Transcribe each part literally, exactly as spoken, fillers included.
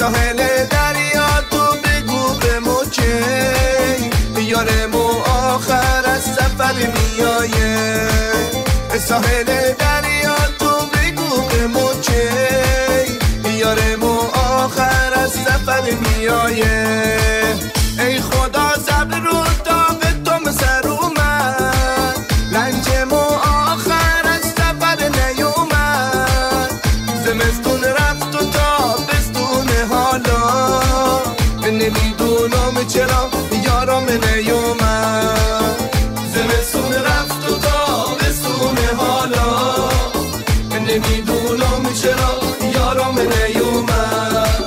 ساحل دریا تو بگو به مو که یارمو آخر از سفر میایه. ساحل دریا تو بگو به مو که یارمو آخر از سفر میایه. ای خدا صبر رو تا به تو مسر اومد، لنجمو آخر از سفر نیومد. زمستون رفت و تابستون حالا نمیدونم چرا یارم نیومد. زمستون رفت و تابستون حالا نمیدونم چرا یارم نیومد.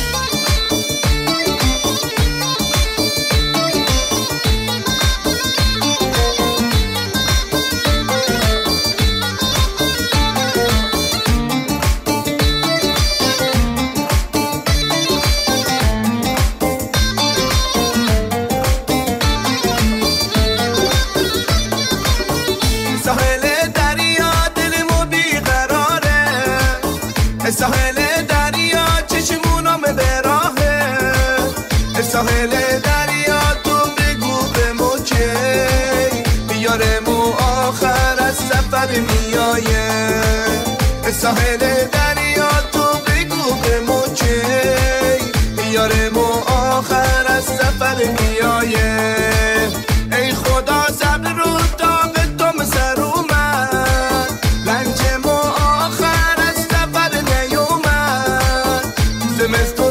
ساحل دریا دلمو بیقراره، ساحل دریا چشمونم به راهه. ساحل دریا تو بگو به مو که یارمو آخر از سفر میایه. ساحل دریا تو بگو به مو که یارمو آخر از سفر میایه. ای خدا صبر رو تا به تو مسر اومد، لنجمو آخر از سفر نیومد. زمستون